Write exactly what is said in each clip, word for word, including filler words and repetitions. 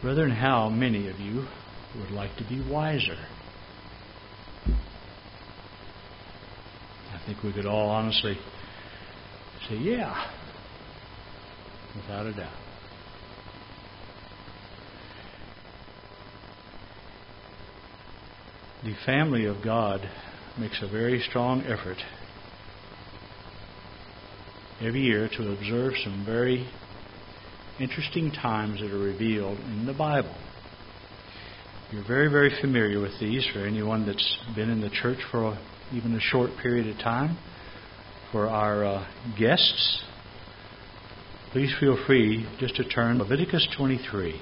Brethren, how many of you would like to be wiser? I think we could all honestly say, yeah, without a doubt. The family of God makes a very strong effort every year to observe some very interesting times that are revealed in the Bible. You're very, very familiar with these for anyone that's been in the church for a, even a short period of time. For our uh, guests, please feel free just to turn to Leviticus twenty-three.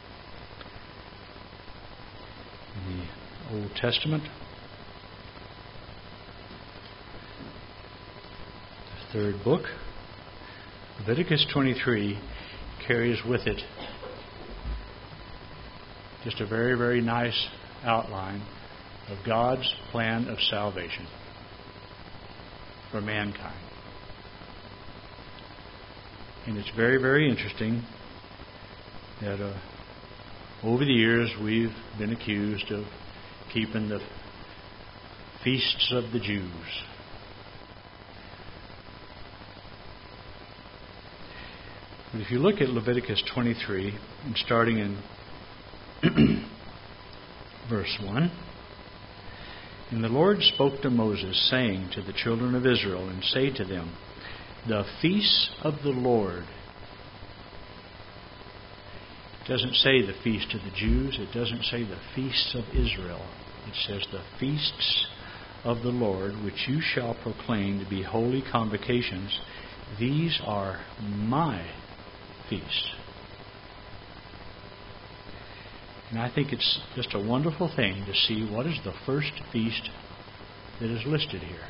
In the Old Testament, the third book. Leviticus twenty-three carries with it just a very, very nice outline of God's plan of salvation for mankind. And it's very, very interesting that uh, over the years we've been accused of keeping the feasts of the Jews. But if you look at Leviticus twenty-three, and starting in verse one, and the Lord spoke to Moses, saying to the children of Israel, and say to them, the feasts of the Lord. It doesn't say the feast of the Jews. It doesn't say the feasts of Israel. It says the feasts of the Lord, which you shall proclaim to be holy convocations. These are my feasts. And I think it's just a wonderful thing to see what is the first feast that is listed here.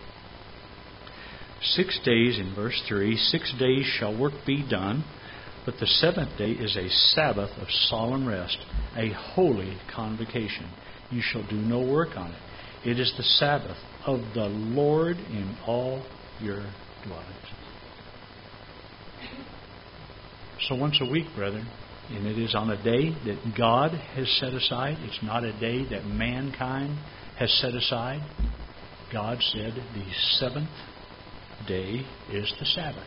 Six days in verse three, six days shall work be done, but the seventh day is a Sabbath of solemn rest, a holy convocation. You shall do no work on it. It is the Sabbath of the Lord in all your dwellings. So once a week, brethren, and it is on a day that God has set aside. It's not a day that mankind has set aside. God said the seventh day is the Sabbath.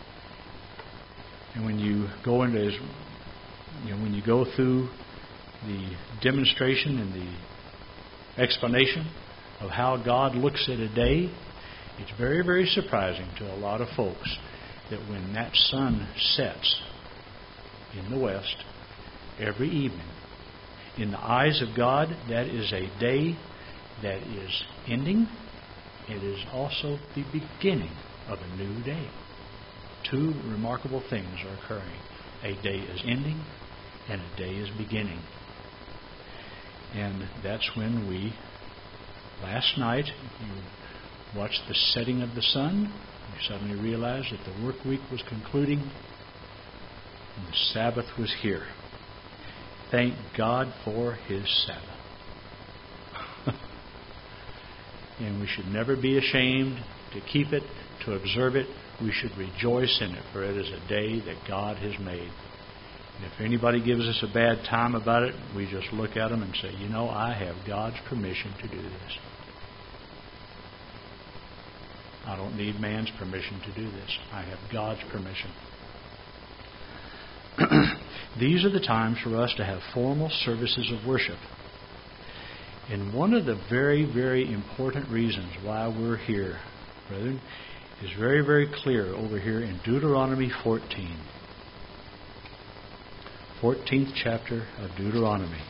And when you go into his, you know, when you go through the demonstration and the explanation of how God looks at a day, it's very, very surprising to a lot of folks that when that sun sets in the west every evening, in the eyes of God, that is a day that is ending. It is also the beginning of a new day. Two remarkable things are occurring. A day is ending and a day is beginning. And that's when we, last night, you watched the setting of the sun. You suddenly realized that the work week was concluding and the Sabbath was here. Thank God for His Sabbath. And we should never be ashamed to keep it, to observe it. We should rejoice in it, for it is a day that God has made. And if anybody gives us a bad time about it, we just look at them and say, you know, I have God's permission to do this. I don't need man's permission to do this. I have God's permission. These are the times for us to have formal services of worship. And one of the very, very important reasons why we're here, brethren, is very, very clear over here in Deuteronomy fourteen. fourteenth chapter of Deuteronomy.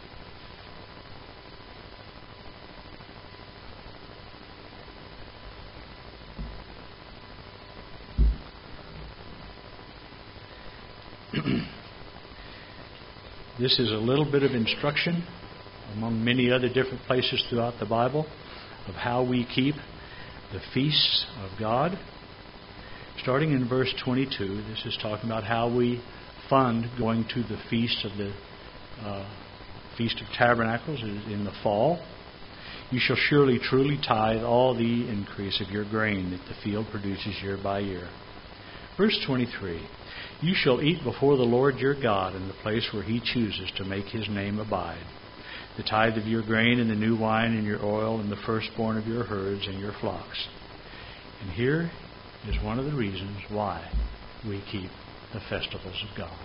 This is a little bit of instruction among many other different places throughout the Bible of how we keep the feasts of God. Starting in verse twenty-two, this is talking about how we fund going to the feast of the uh, Feast of Tabernacles in the fall. You shall surely truly tithe all the increase of your grain that the field produces year by year. Verse twenty-three, you shall eat before the Lord your God in the place where He chooses to make His name abide. The tithe of your grain and the new wine and your oil and the firstborn of your herds and your flocks. And here is one of the reasons why we keep the festivals of God.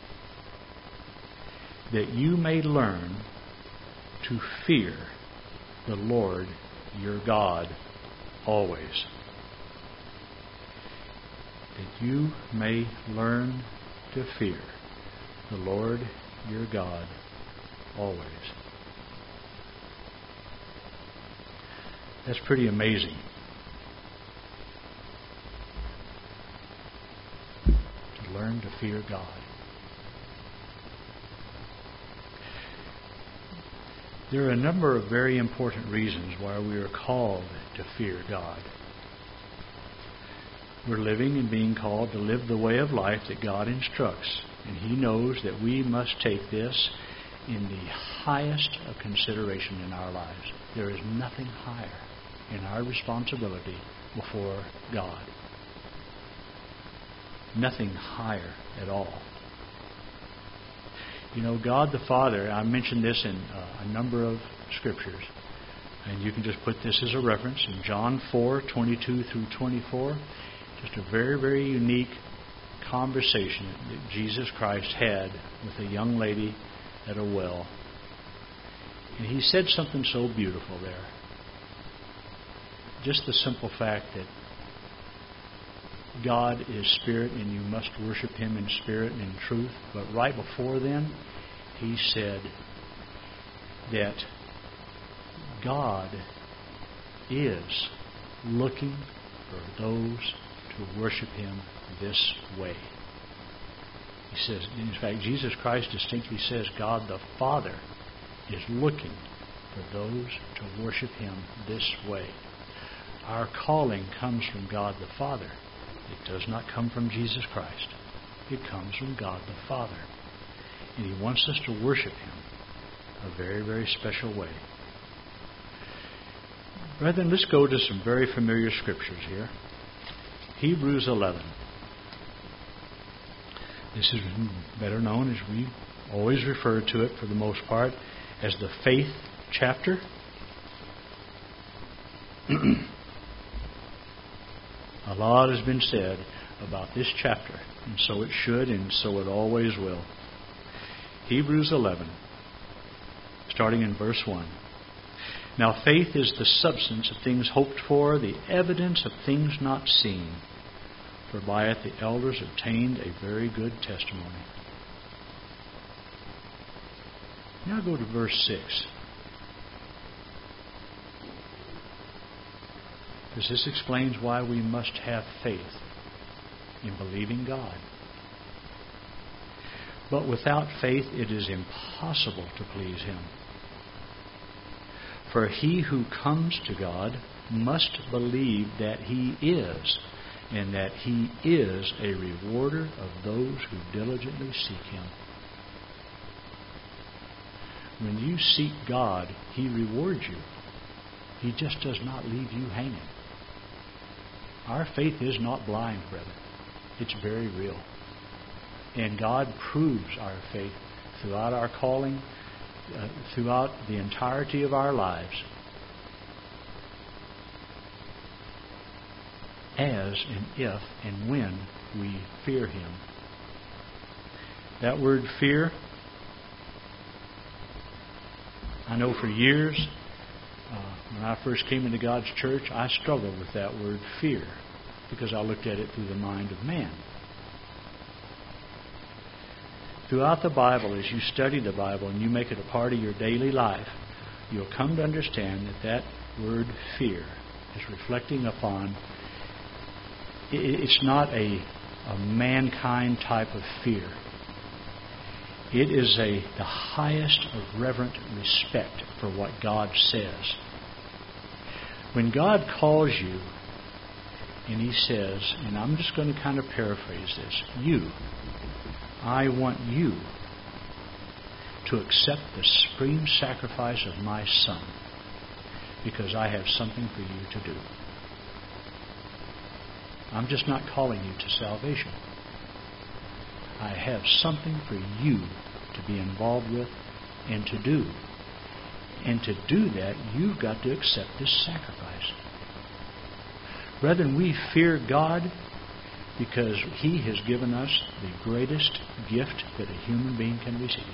That you may learn to fear the Lord your God always. That you may learn to fear the Lord your God always. That's pretty amazing. To learn to fear God. There are a number of very important reasons why we are called to fear God. We're living and being called to live the way of life that God instructs. And He knows that we must take this in the highest of consideration in our lives. There is nothing higher in our responsibility before God. Nothing higher at all. You know, God the Father, I mentioned this in uh, a number of scriptures, and you can just put this as a reference in John four, twenty-two through twenty-four. Just a very, very unique conversation that Jesus Christ had with a young lady at a well. And He said something so beautiful there. Just the simple fact that God is spirit and you must worship Him in spirit and in truth. But right before then, He said that God is looking for those to worship Him this way. He says, in fact, Jesus Christ distinctly says God the Father is looking for those to worship Him this way. Our calling comes from God the Father. It does not come from Jesus Christ. It comes from God the Father. And He wants us to worship Him a very, very special way. Brethren, let's go to some very familiar scriptures here. Hebrews eleven. This is better known, as we always refer to it for the most part, as the faith chapter. A lot has been said about this chapter, and so it should, and so it always will. Hebrews eleven, starting in verse one. Now faith is the substance of things hoped for, the evidence of things not seen. For by it the elders obtained a very good testimony. Now go to verse six. Because this explains why we must have faith in believing God. But without faith it is impossible to please Him. For he who comes to God must believe that He is, and that He is a rewarder of those who diligently seek Him. When you seek God, He rewards you. He just does not leave you hanging. Our faith is not blind, brethren. It's very real. And God proves our faith throughout our calling, uh, throughout the entirety of our lives, as and if and when we fear Him. That word fear, I know for years, uh, when I first came into God's church, I struggled with that word fear because I looked at it through the mind of man. Throughout the Bible, as you study the Bible and you make it a part of your daily life, you'll come to understand that that word fear is reflecting upon, it's not a, a mankind type of fear. It is a the highest of reverent respect for what God says. When God calls you and He says, and I'm just going to kind of paraphrase this, you, I want you to accept the supreme sacrifice of my Son because I have something for you to do. I'm just not calling you to salvation. I have something for you to be involved with and to do. And to do that, you've got to accept this sacrifice. Brethren, we fear God because He has given us the greatest gift that a human being can receive.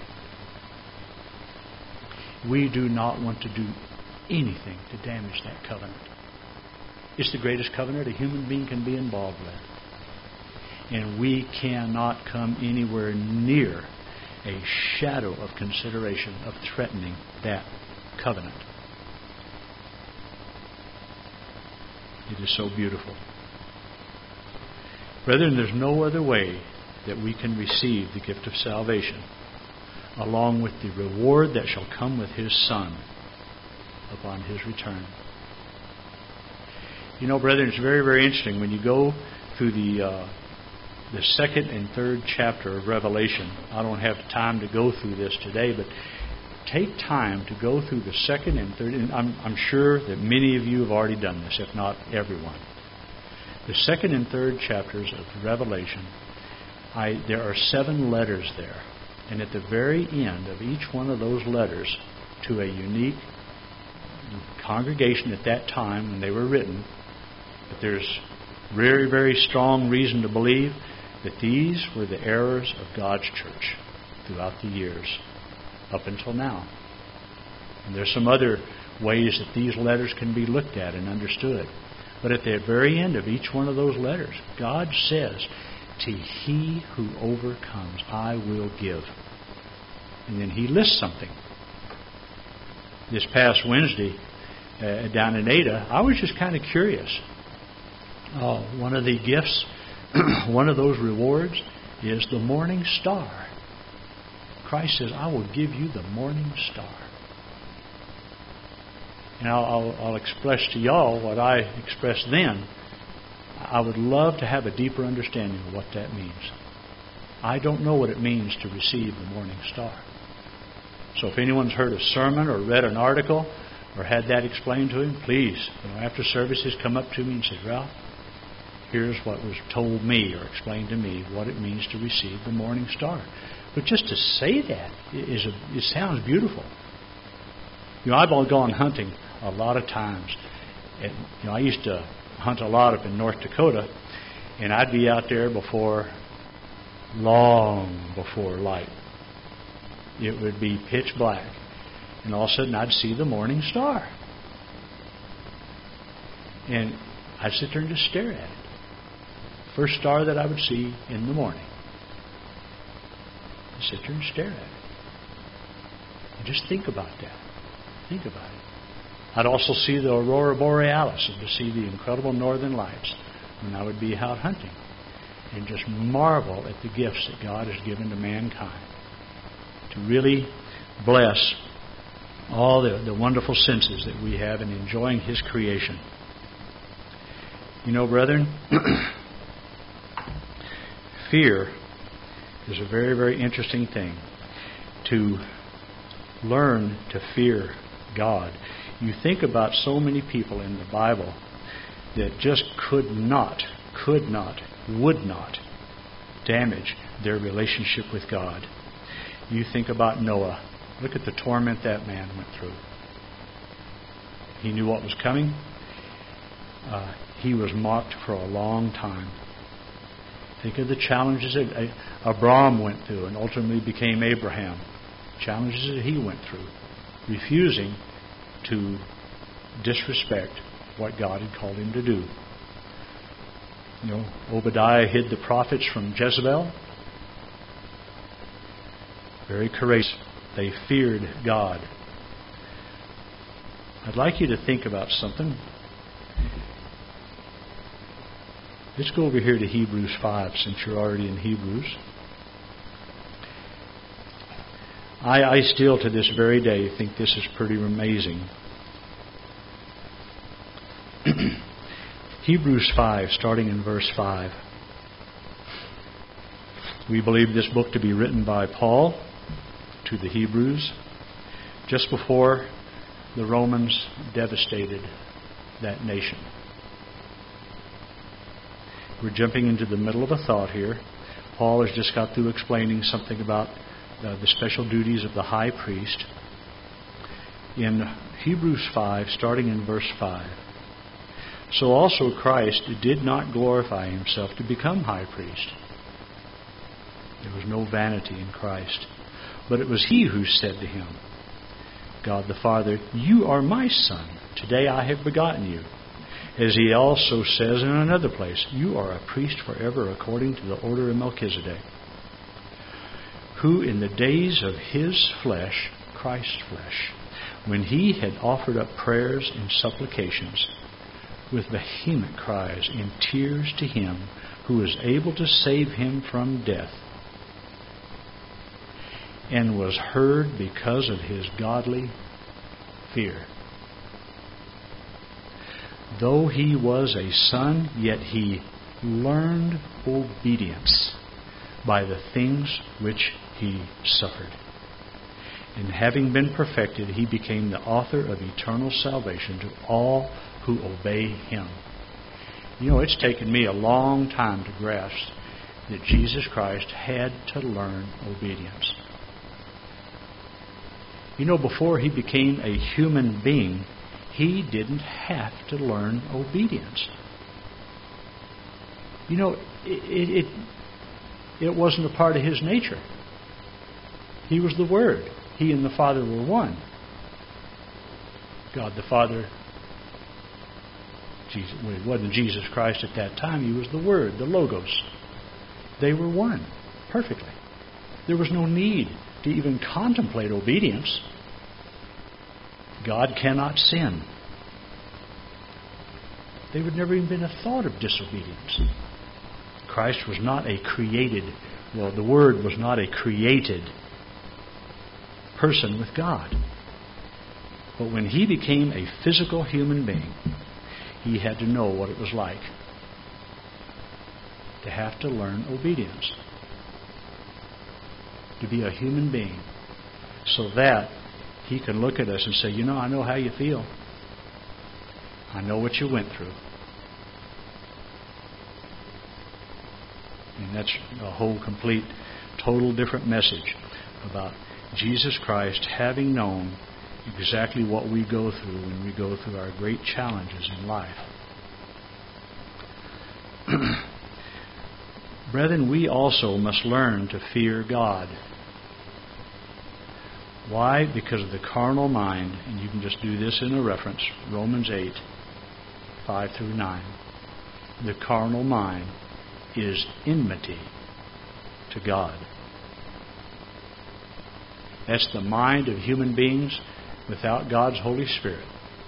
We do not want to do anything to damage that covenant. It's the greatest covenant a human being can be involved with. And we cannot come anywhere near a shadow of consideration of threatening that covenant. It is so beautiful. Brethren, there's no other way that we can receive the gift of salvation along with the reward that shall come with His Son upon His return. You know, brethren, it's very, very interesting when you go through the uh, the second and third chapter of Revelation. I don't have time to go through this today, but take time to go through the second and third. And I'm, I'm sure that many of you have already done this, if not everyone. The second and third chapters of Revelation, I, there are seven letters there. And at the very end of each one of those letters to a unique congregation at that time when they were written, but there's very, very strong reason to believe that these were the errors of God's church throughout the years up until now. And there's some other ways that these letters can be looked at and understood. But at the very end of each one of those letters, God says, "To he who overcomes, I will give." And then He lists something. This past Wednesday, uh, down in Ada, I was just kind of curious. Uh, one of the gifts, one of those rewards, is the morning star. Christ says, "I will give you the morning star." And I'll, I'll, I'll express to y'all what I expressed then. I would love to have a deeper understanding of what that means. I don't know what it means to receive the morning star. So if anyone's heard a sermon or read an article or had that explained to him, please, you know, after services, come up to me and say, "Ralph, here's what was told me or explained to me what it means to receive the morning star." But just to say that is a, it sounds beautiful. You know, I've all gone hunting a lot of times. And, you know, I used to hunt a lot up in North Dakota, and I'd be out there before, long before light. It would be pitch black, and all of a sudden I'd see the morning star. And I'd sit there and just stare at it. First star that I would see in the morning. I'd sit there and stare at it. And just think about that. Think about it. I'd also see the aurora borealis and to see the incredible northern lights when I would be out hunting. And just marvel at the gifts that God has given to mankind. To really bless all the, the wonderful senses that we have in enjoying His creation. You know, brethren, fear is a very, very interesting thing. To learn to fear God. You think about so many people in the Bible that just could not, could not, would not damage their relationship with God. You think about Noah. Look at the torment that man went through. He knew what was coming. Uh, he was mocked for a long time. Think of the challenges that Abraham went through and ultimately became Abraham. Challenges that he went through. Refusing to disrespect what God had called him to do. You know, Obadiah hid the prophets from Jezebel. Very courageous. They feared God. I'd like you to think about something. Let's go over here to Hebrews five, since you're already in Hebrews. I, I still, to this very day, think this is pretty amazing. Hebrews five, starting in verse five. We believe this book to be written by Paul to the Hebrews just before the Romans devastated that nation. We're jumping into the middle of a thought here. Paul has just got through explaining something about uh, the special duties of the high priest. In Hebrews five, starting in verse five, so also Christ did not glorify himself to become high priest. There was no vanity in Christ. But it was he who said to him, God the Father, you are my Son. Today I have begotten you. As he also says in another place, you are a priest forever according to the order of Melchizedek, who in the days of his flesh, Christ's flesh, when he had offered up prayers and supplications with vehement cries and tears to him who is able to save him from death, and was heard because of his godly fear. Though he was a son, yet he learned obedience by the things which he suffered. And having been perfected, he became the author of eternal salvation to all who obey him. You know, it's taken me a long time to grasp that Jesus Christ had to learn obedience. You know, before he became a human being, he didn't have to learn obedience. You know, it, it, it wasn't a part of his nature. He was the Word. He and the Father were one. God the Father, Jesus, well, it wasn't Jesus Christ at that time. He was the Word, the Logos. They were one, perfectly. There was no need to even contemplate obedience. God cannot sin. There would never even been a thought of disobedience. Christ was not a created, well, the Word was not a created person with God. But when he became a physical human being, he had to know what it was like to have to learn obedience, to be a human being, so that he can look at us and say, you know, I know how you feel. I know what you went through. And that's a whole complete, total different message about Jesus Christ having known exactly what we go through when we go through our great challenges in life. Brethren, we also must learn to fear God. Why? Because of the carnal mind, and you can just do this in a reference, Romans eight, five through nine. The carnal mind is enmity to God. That's the mind of human beings without God's Holy Spirit.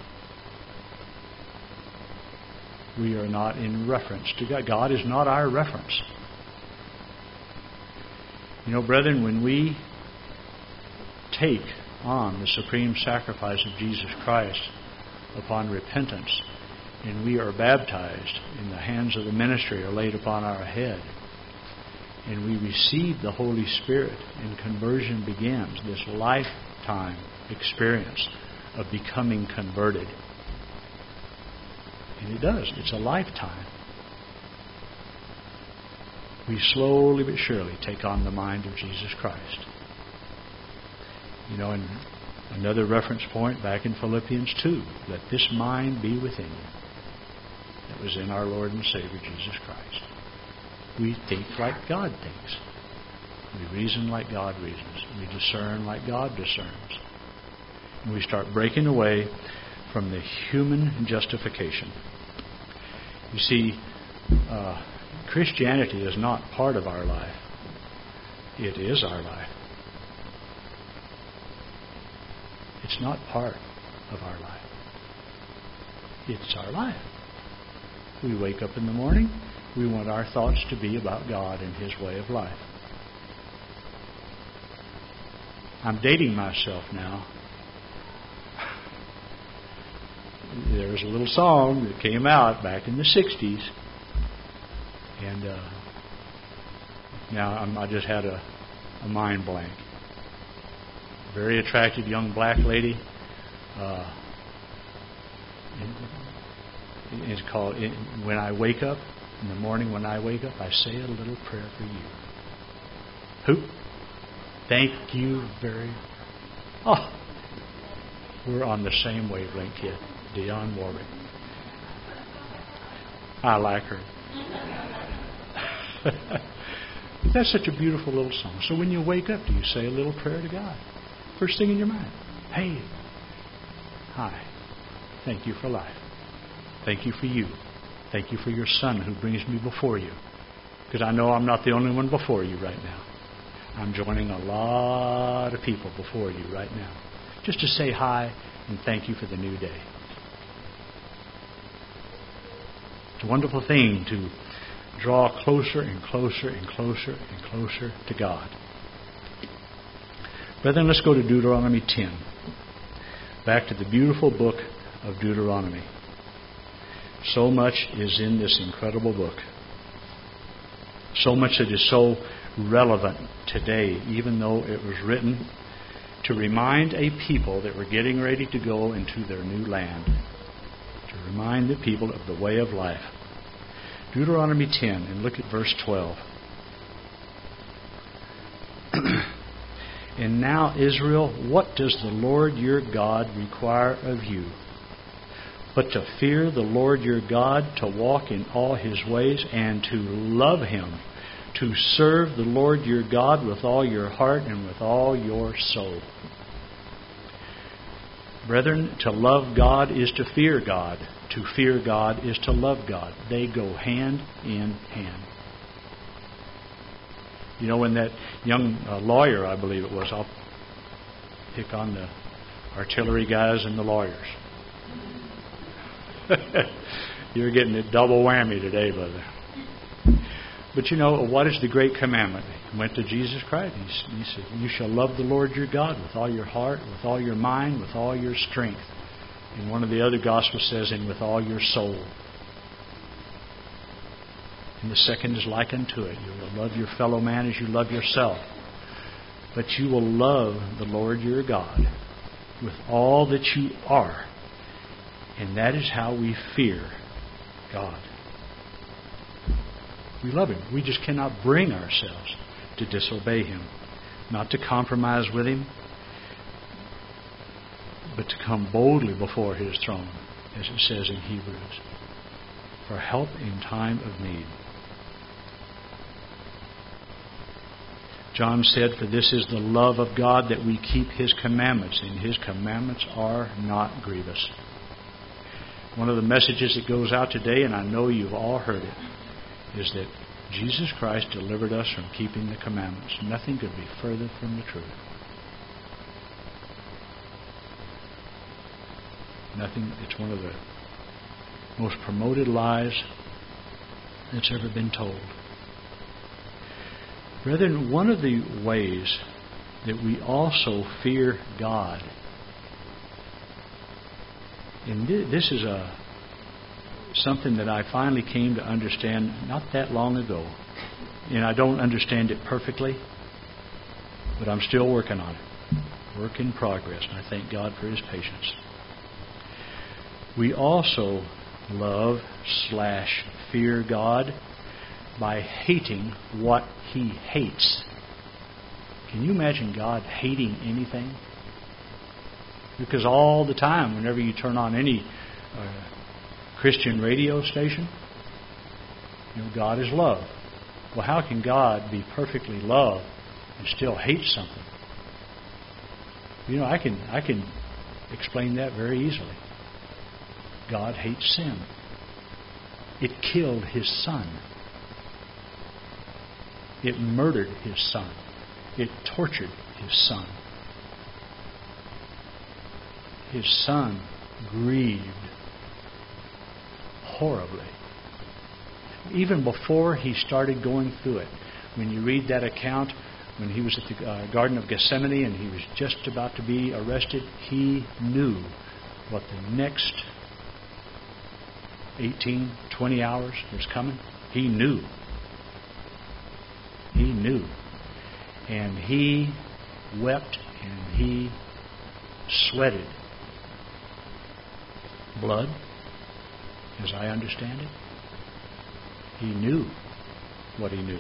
We are not in reference to God. God is not our reference. You know, brethren, when we take on the supreme sacrifice of Jesus Christ upon repentance, and we are baptized, and the hands of the ministry are laid upon our head, and we receive the Holy Spirit, and conversion begins, this lifetime experience of becoming converted. And it does. It's a lifetime. We slowly but surely take on the mind of Jesus Christ. You know, and another reference point back in Philippians two, let this mind be within you that was in our Lord and Savior Jesus Christ. We think like God thinks. We reason like God reasons. We discern like God discerns. And we start breaking away from the human justification. You see, uh, Christianity is not part of our life. It is our life. It's not part of our life. It's our life. We wake up in the morning. We want our thoughts to be about God and His way of life. I'm dating myself now. There's a little song that came out back in the sixties. And uh, now I'm, I just had a, a mind blank. Very attractive young black lady. Uh, it's called When I Wake Up. In the morning when I wake up, I say a little prayer for you. Who? Thank you very... Oh, we're on the same wavelength, kid. Dionne Warwick. I like her. That's such a beautiful little song. So when you wake up, do you say a little prayer to God? First thing in your mind. Hey, hi. Thank you for life. Thank you for you. Thank you for your son who brings me before you. Because I know I'm not the only one before you right now. I'm joining a lot of people before you right now. Just to say hi and thank you for the new day. It's a wonderful thing to draw closer and closer and closer and closer to God. Brethren, let's go to Deuteronomy ten. Back to the beautiful book of Deuteronomy. So much is in this incredible book. So much that is so relevant today, even though it was written to remind a people that were getting ready to go into their new land. To remind the people of the way of life. Deuteronomy ten, and look at verse twelve. And now, Israel, what does the Lord your God require of you? But to fear the Lord your God, to walk in all His ways, and to love Him, to serve the Lord your God with all your heart and with all your soul. Brethren, to love God is to fear God. To fear God is to love God. They go hand in hand. You know, when that young uh, lawyer, I believe it was, I'll pick on the artillery guys and the lawyers. You're getting a double whammy today, brother. But you know, what is the great commandment? He went to Jesus Christ. He, he said, you shall love the Lord your God with all your heart, with all your mind, with all your strength. And one of the other Gospels says, and with all your soul. And the second is like unto it. You will love your fellow man as you love yourself. But you will love the Lord your God with all that you are. And that is how we fear God. We love Him. We just cannot bring ourselves to disobey Him. Not to compromise with Him, but to come boldly before His throne, as it says in Hebrews, for help in time of need. John said, for this is the love of God, that we keep His commandments, and His commandments are not grievous. One of the messages that goes out today, and I know you've all heard it, is that Jesus Christ delivered us from keeping the commandments. Nothing could be further from the truth. Nothing. It's one of the most promoted lies that's ever been told. Brethren, one of the ways that we also fear God, and this is a something that I finally came to understand not that long ago, and I don't understand it perfectly, but I'm still working on it. Work in progress, and I thank God for His patience. We also love slash fear God by hating what He hates. Can you imagine God hating anything? Because all the time, whenever you turn on any uh, Christian radio station, you know, God is love. Well, how can God be perfectly love and still hate something? You know, I can I can explain that very easily. God hates sin. It killed His Son. It murdered His Son. It tortured His Son. His Son grieved horribly. Even before He started going through it, when you read that account, when He was at the uh, Garden of Gethsemane and He was just about to be arrested, He knew what the next eighteen, twenty hours was coming. He knew. He knew. And He wept and He sweated blood, as I understand it. He knew what he knew.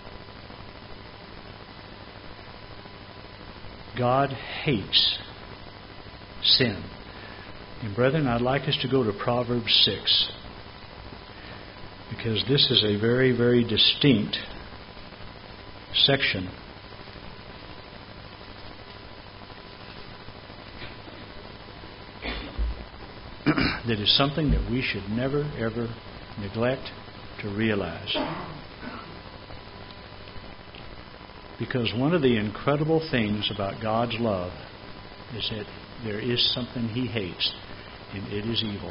God hates sin. And brethren, I'd like us to go to Proverbs six, because this is a very, very distinct section that is something that we should never, ever neglect to realize. Because one of the incredible things about God's love is that there is something He hates, and it is evil.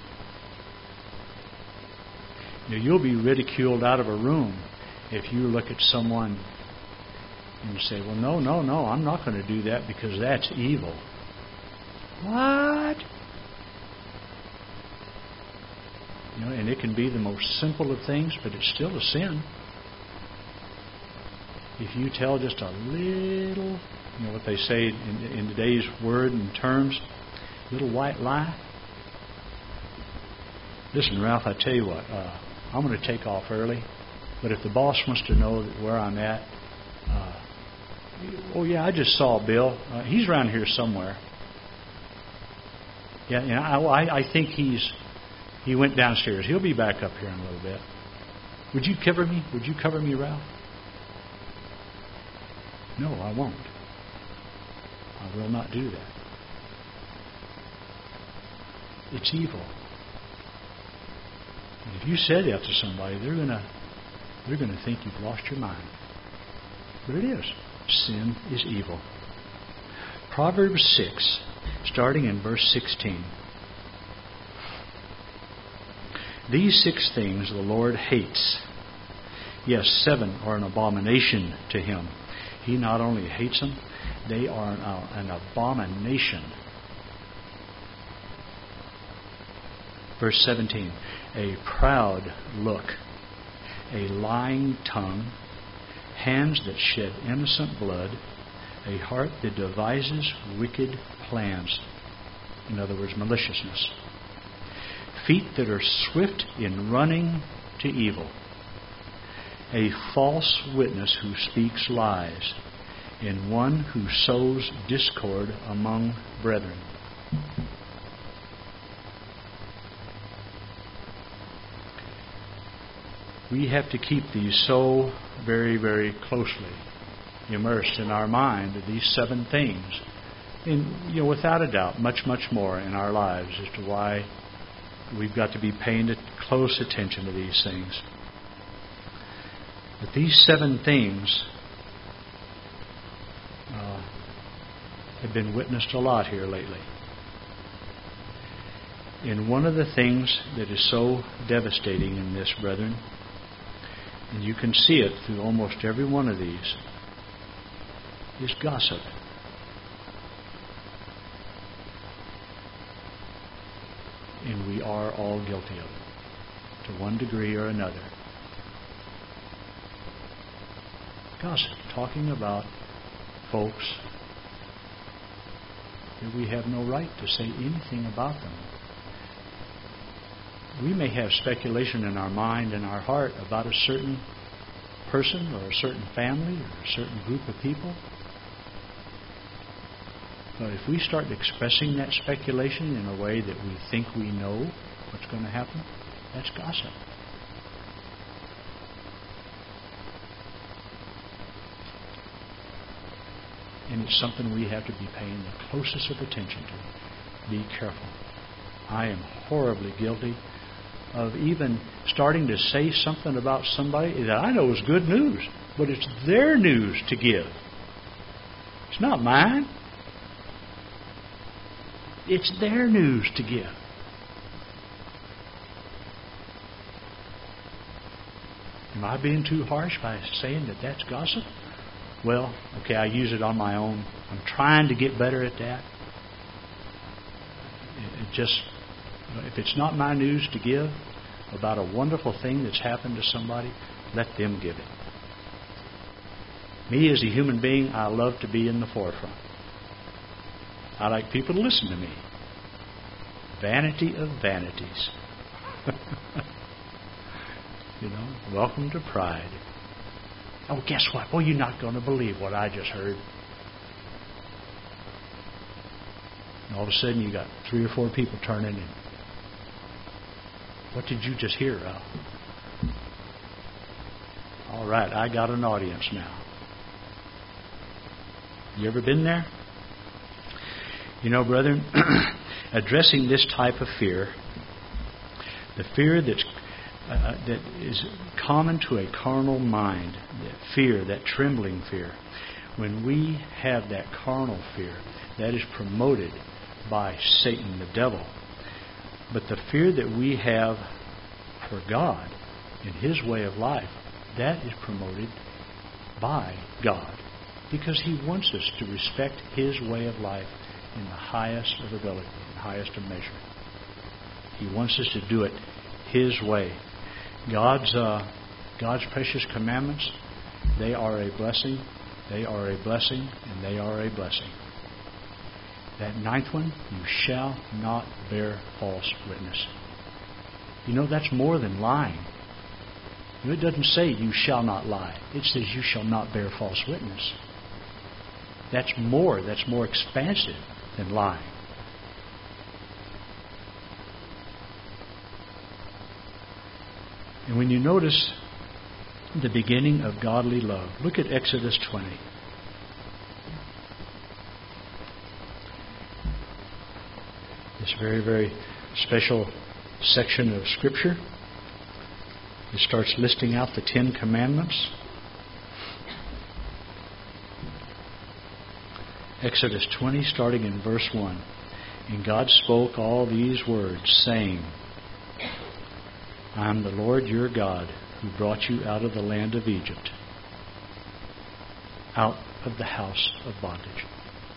Now, you'll be ridiculed out of a room if you look at someone and you say, well, no, no, no, I'm not going to do that because that's evil. What? You know, and it can be the most simple of things, but it's still a sin. If you tell just a little, you know what they say in, in today's word and terms, little white lie. Listen, Ralph, I tell you what, uh, I'm going to take off early, but if the boss wants to know where I'm at, uh, oh yeah, I just saw Bill. Uh, he's around here somewhere. Yeah, you know, I, I think he's he went downstairs. He'll be back up here in a little bit. Would you cover me? Would you cover me, Ralph? No, I won't. I will not do that. It's evil. And if you said that to somebody, they're gonna they're gonna think you've lost your mind. But it is. Sin is evil. Proverbs six, starting in verse sixteen. These six things the Lord hates. Yes, seven are an abomination to Him. He not only hates them, they are an, uh, an abomination. Verse seventeen. A proud look, a lying tongue, hands that shed innocent blood, a heart that devises wicked plans. In other words, maliciousness. Feet that are swift in running to evil. A false witness who speaks lies, and one who sows discord among brethren. We have to keep these so very, very closely immersed in our mind, these seven things. And, you know, without a doubt, much, much more in our lives as to why we've got to be paying close attention to these things. But these seven things uh, have been witnessed a lot here lately. And one of the things that is so devastating in this, brethren, and you can see it through almost every one of these, is gossip. And we are all guilty of it, to one degree or another. Gossip, talking about folks that we have no right to say anything about them. We may have speculation in our mind and our heart about a certain person or a certain family or a certain group of people. But if we start expressing that speculation in a way that we think we know what's going to happen, that's gossip. And it's something we have to be paying the closest of attention to. Be careful. I am horribly guilty of even starting to say something about somebody that I know is good news, but it's their news to give. It's not mine. It's their news to give. Am I being too harsh by saying that that's gossip? Well, okay, I use it on my own. I'm trying to get better at that. It just, you know, if it's not my news to give about a wonderful thing that's happened to somebody, let them give it. Me as a human being, I love to be in the forefront. I like people to listen to me. Vanity of vanities. You know, welcome to pride. Oh, guess what? Well, you're not going to believe what I just heard. And all of a sudden, you got three or four people turning in. What did you just hear, Ralph? All right, I got an audience now. You ever been there? You know, brethren, addressing this type of fear, the fear that's uh, that is common to a carnal mind, that fear, that trembling fear, when we have that carnal fear, that is promoted by Satan, the devil. But the fear that we have for God and His way of life, that is promoted by God, because He wants us to respect His way of life in the highest of ability, in the highest of measure. He wants us to do it His way. God's uh, God's precious commandments, they are a blessing, they are a blessing, and they are a blessing. That ninth one, you shall not bear false witness. You know, that's more than lying. You know, it doesn't say you shall not lie. It says you shall not bear false witness. That's more, that's more expansive than lying. And when you notice the beginning of godly love, look at Exodus twenty. This very, very special section of Scripture. It starts listing out the Ten Commandments. Exodus twenty, starting in verse one. And God spoke all these words, saying, I am the Lord your God, who brought you out of the land of Egypt, out of the house of bondage.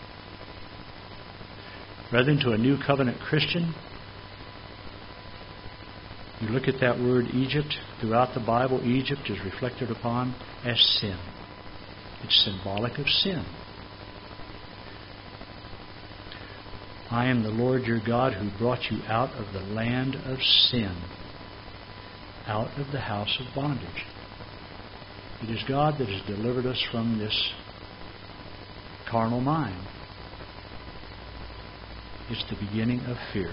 Brethren, to a new covenant Christian, you look at that word Egypt. Throughout the Bible, Egypt is reflected upon as sin. It's symbolic of sin. I am the Lord your God who brought you out of the land of sin, out of the house of bondage. It is God that has delivered us from this carnal mind. It's the beginning of fear.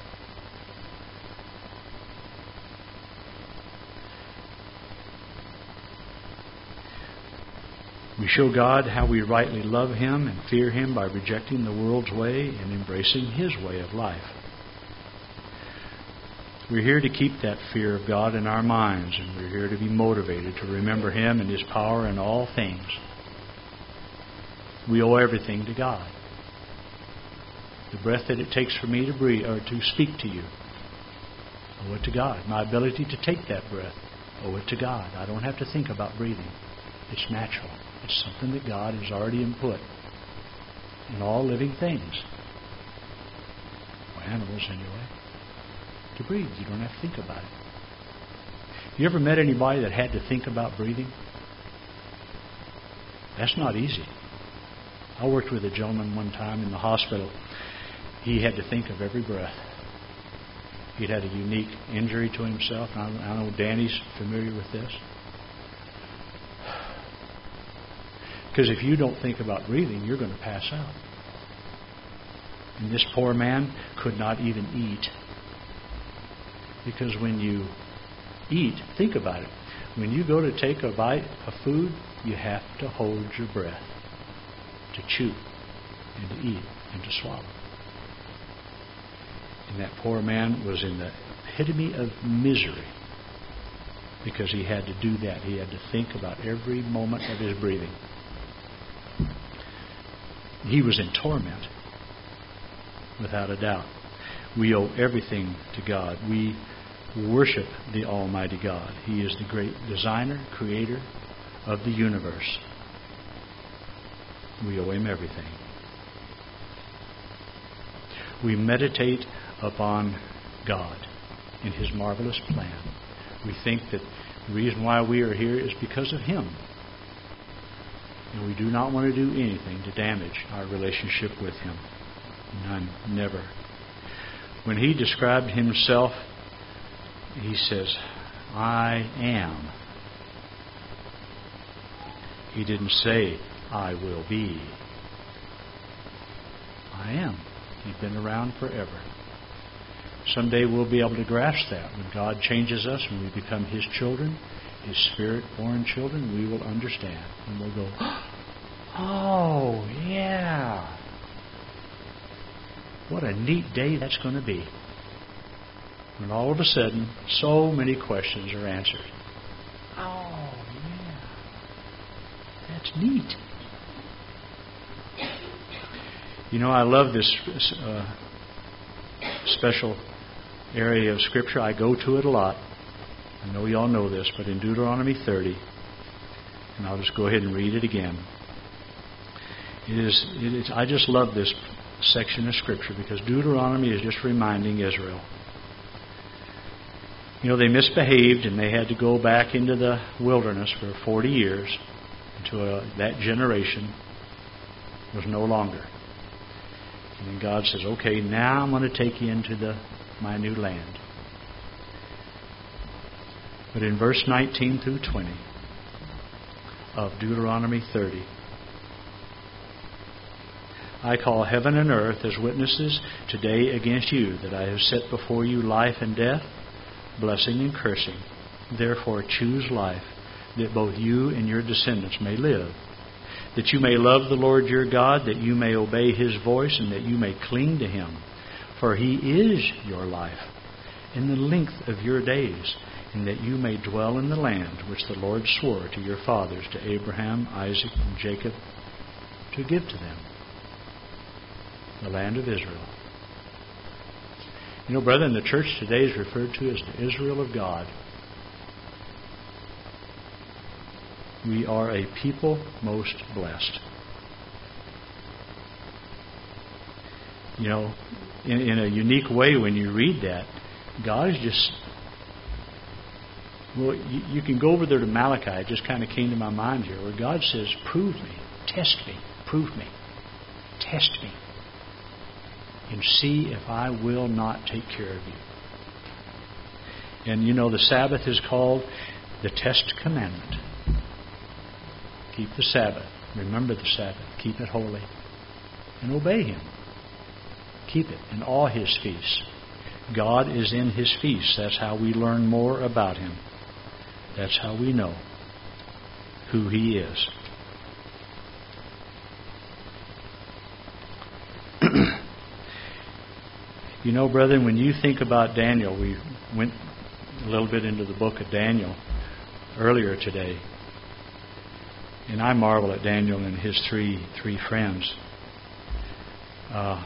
We show God how we rightly love Him and fear Him by rejecting the world's way and embracing His way of life. We're here to keep that fear of God in our minds, and we're here to be motivated to remember Him and His power in all things. We owe everything to God. The breath that it takes for me to breathe or to speak to you, owe it to God. My ability to take that breath, owe it to God. I don't have to think about breathing. It's natural. It's something that God has already input in all living things. Or animals, anyway. To breathe, you don't have to think about it. You ever met anybody that had to think about breathing? That's not easy. I worked with a gentleman one time in the hospital. He had to think of every breath. He'd had a unique injury to himself. I know Danny's familiar with this. Because if you don't think about breathing, you're going to pass out. And this poor man could not even eat. Because when you eat, think about it. When you go to take a bite of food, you have to hold your breath to chew and to eat and to swallow. And that poor man was in the epitome of misery because he had to do that. He had to think about every moment of his breathing. He was in torment, without a doubt. We owe everything to God. We worship the Almighty God. He is the great designer, creator of the universe. We owe Him everything. We meditate upon God in His marvelous plan. We think that the reason why we are here is because of Him. And we do not want to do anything to damage our relationship with Him. None, never. When He described Himself, He says, I am. He didn't say, I will be. I am. He's been around forever. Someday we'll be able to grasp that. When God changes us and we become His children, His Spirit-born children, we will understand. And we'll go, oh, yeah. What a neat day that's going to be. When all of a sudden, so many questions are answered. Oh, yeah. That's neat. You know, I love this uh, special area of Scripture. I go to it a lot. I know you all know this, but in Deuteronomy thirty, and I'll just go ahead and read it again. It is, it is, I just love this section of Scripture because Deuteronomy is just reminding Israel. You know, they misbehaved and they had to go back into the wilderness for forty years until uh, that generation was no longer. And then God says, okay, now I'm going to take you into the my new land. But in verse nineteen through twenty of Deuteronomy thirty, I call heaven and earth as witnesses today against you that I have set before you life and death, blessing and cursing. Therefore choose life, that both you and your descendants may live, that you may love the Lord your God, that you may obey His voice, and that you may cling to Him. For He is your life, and the length of your days, and that you may dwell in the land which the Lord swore to your fathers, to Abraham, Isaac, and Jacob, to give to them, the land of Israel. You know, brethren, the church today is referred to as the Israel of God. We are a people most blessed. You know, in, in a unique way, when you read that, God is just... Well, you, you can go over there to Malachi. It just kind of came to my mind here, where God says, prove me, test me, prove me, test me, and see if I will not take care of you. And you know, the Sabbath is called the test commandment. Keep the Sabbath. Remember the Sabbath. Keep it holy. And obey Him. Keep it in all His feasts. God is in His feasts. That's how we learn more about Him. That's how we know who He is. You know, brethren, when you think about Daniel, we went a little bit into the book of Daniel earlier today. And I marvel at Daniel and his three three friends. Uh,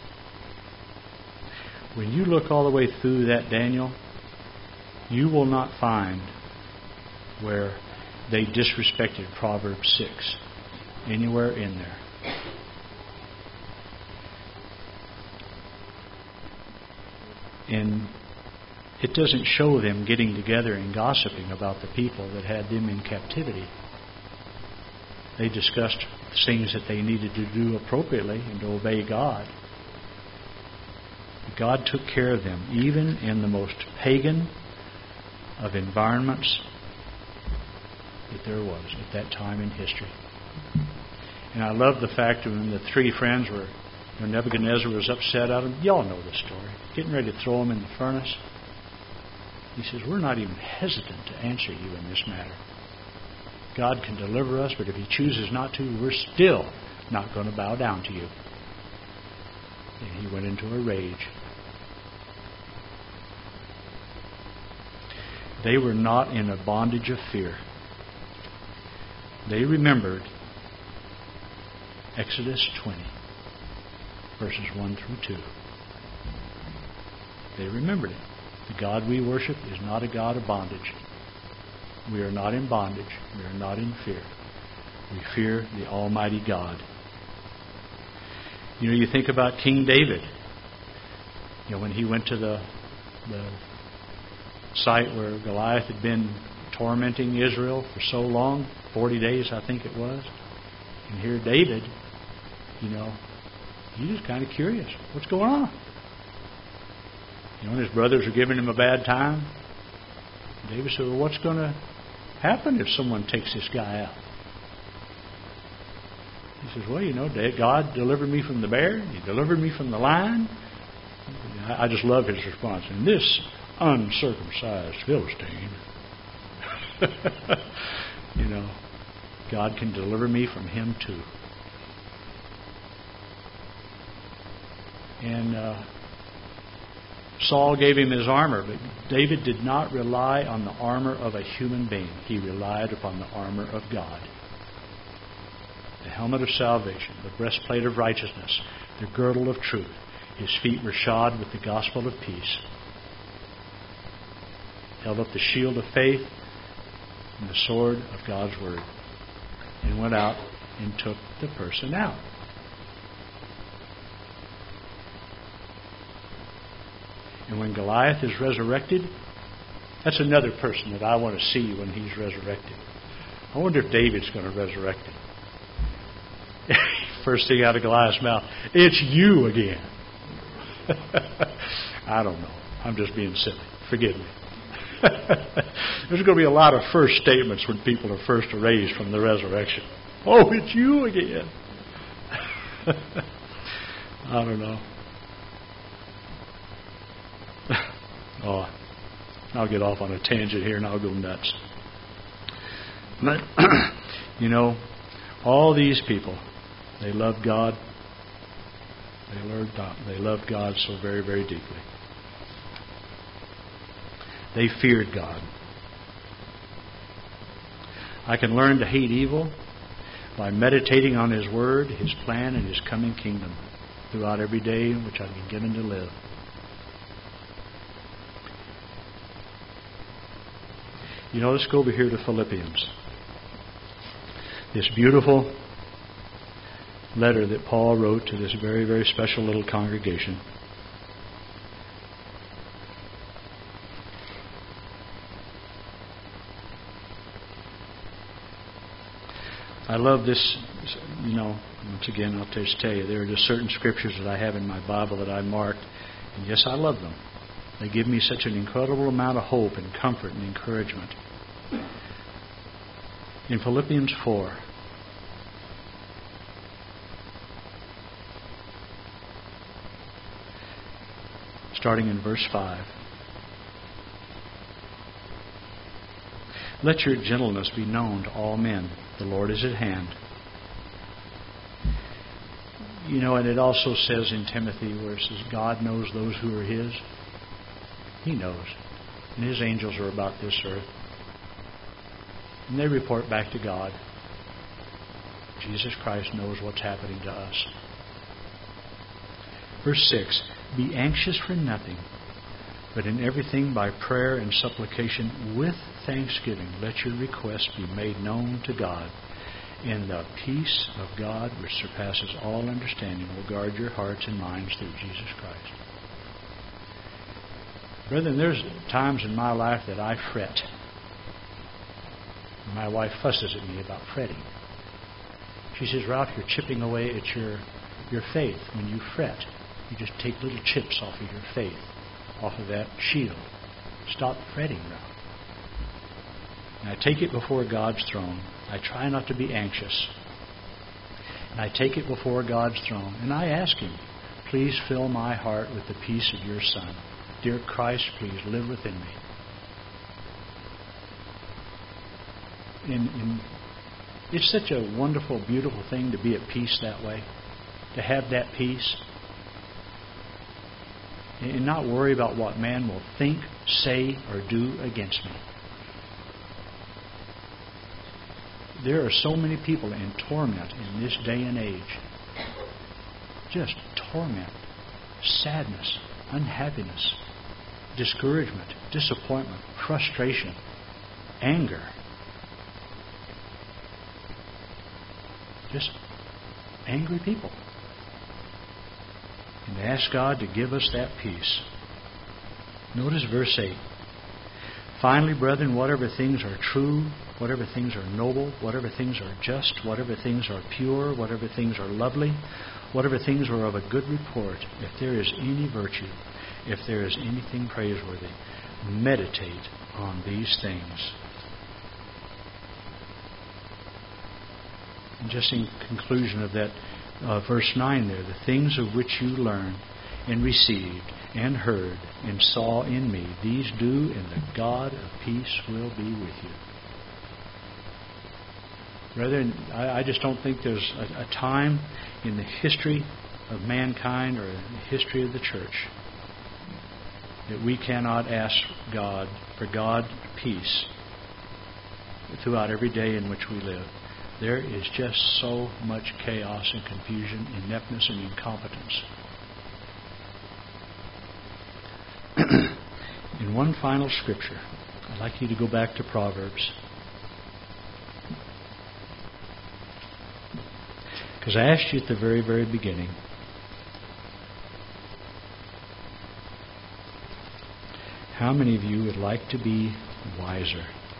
when you look all the way through that Daniel, you will not find where they disrespected Proverbs six anywhere in there. And it doesn't show them getting together and gossiping about the people that had them in captivity. They discussed things that they needed to do appropriately and to obey God. God took care of them, even in the most pagan of environments that there was at that time in history. And I love the fact that when the three friends were, when Nebuchadnezzar was upset at them, y'all know the story, getting ready to throw them in the furnace. He says, we're not even hesitant to answer you in this matter. God can deliver us, but if He chooses not to, we're still not going to bow down to you. And he went into a rage. They were not in a bondage of fear. They remembered Exodus twenty, verses one through two. They remembered it. The God we worship is not a God of bondage. We are not in bondage. We are not in fear. We fear the Almighty God. You know, you think about King David. You know, when he went to the the site where Goliath had been tormenting Israel for so long, forty days I think it was. And here David, you know, he's just kind of curious. What's going on? You know, and his brothers are giving him a bad time. David said, well, what's going to happen if someone takes this guy out? He says, well, you know, God delivered me from the bear. He delivered me from the lion. I just love his response. And this uncircumcised Philistine, you know, God can deliver me from him too. And uh, Saul gave him his armor, but David did not rely on the armor of a human being. He relied upon the armor of God. The helmet of salvation, the breastplate of righteousness, the girdle of truth. His feet were shod with the gospel of peace. Held up the shield of faith and the sword of God's word. And went out and took the person out. And when Goliath is resurrected, that's another person that I want to see when he's resurrected. I wonder if David's going to resurrect him. First thing out of Goliath's mouth, it's you again. I don't know. I'm just being silly. Forgive me. There's going to be a lot of first statements when people are first raised from the resurrection. Oh, it's you again. I don't know. Oh, I'll get off on a tangent here and I'll go nuts. But, you know, all these people, they love God. They love God. They love God so very, very deeply. They feared God. I can learn to hate evil by meditating on His Word, His plan, and His coming kingdom throughout every day in which I've been given to live. You know, let's go over here to Philippians. This beautiful letter that Paul wrote to this very, very special little congregation. I love this, you know, once again, I'll just tell you, there are just certain scriptures that I have in my Bible that I marked, and yes, I love them. They give me such an incredible amount of hope and comfort and encouragement. In Philippians four, starting in verse five. Let your gentleness be known to all men. The Lord is at hand. You know, and it also says in Timothy where it says God knows those who are His. He knows. And His angels are about this earth. And they report back to God. Jesus Christ knows what's happening to us. Verse six. Be anxious for nothing, but in everything by prayer and supplication with thanksgiving let your requests be made known to God. And the peace of God, which surpasses all understanding, will guard your hearts and minds through Jesus Christ. Brethren, there's times in my life that I fret. My wife fusses at me about fretting. She says, Ralph, you're chipping away at your, your faith when you fret. You just take little chips off of your faith, off of that shield. Stop fretting, Ralph. And I take it before God's throne. I try not to be anxious. And I take it before God's throne. And I ask Him, please fill my heart with the peace of your Son. Dear Christ, please live within me. And, and it's such a wonderful, beautiful thing to be at peace that way. To have that peace. And not worry about what man will think, say, or do against me. There are so many people in torment in this day and age. Just torment, sadness, unhappiness, discouragement, disappointment, frustration, anger. Just angry people. And ask God to give us that peace. Notice verse eight. Finally, brethren, whatever things are true, whatever things are noble, whatever things are just, whatever things are pure, whatever things are lovely, whatever things are of a good report, if there is any virtue, if there is anything praiseworthy, meditate on these things. And just in conclusion of that, uh, verse nine there, the things of which you learned and received and heard and saw in me, these do, and the God of peace will be with you. Brethren, I, I just don't think there's a, a time in the history of mankind or the history of the church that we cannot ask God for God's peace throughout every day in which we live. There is just so much chaos and confusion, ineptness and incompetence. In one final scripture, I'd like you to go back to Proverbs. Because I asked you at the very, very beginning, how many of you would like to be wiser?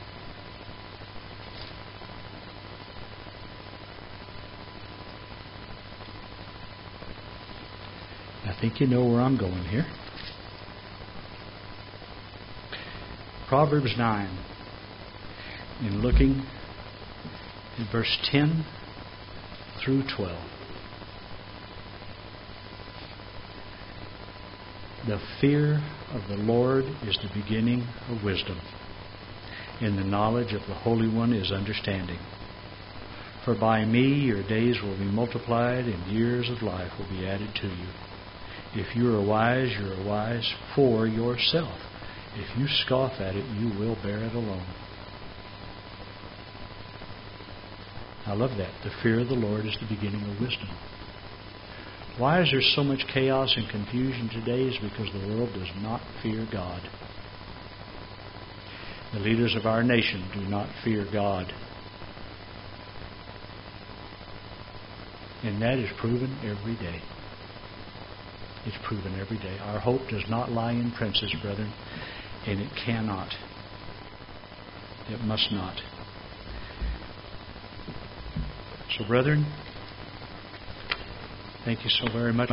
I think you know where I'm going here. Proverbs nine, in looking in verse ten through twelve. The fear of the Lord is the beginning of wisdom, and the knowledge of the Holy One is understanding. For by me your days will be multiplied, and years of life will be added to you. If you are wise, you are wise for yourself. If you scoff at it, you will bear it alone. I love that. The fear of the Lord is the beginning of wisdom. Why is there so much chaos and confusion today? Is because the world does not fear God. The leaders of our nation do not fear God. And that is proven every day. It's proven every day. Our hope does not lie in princes, brethren, and it cannot. It must not. So, brethren, thank you so very much.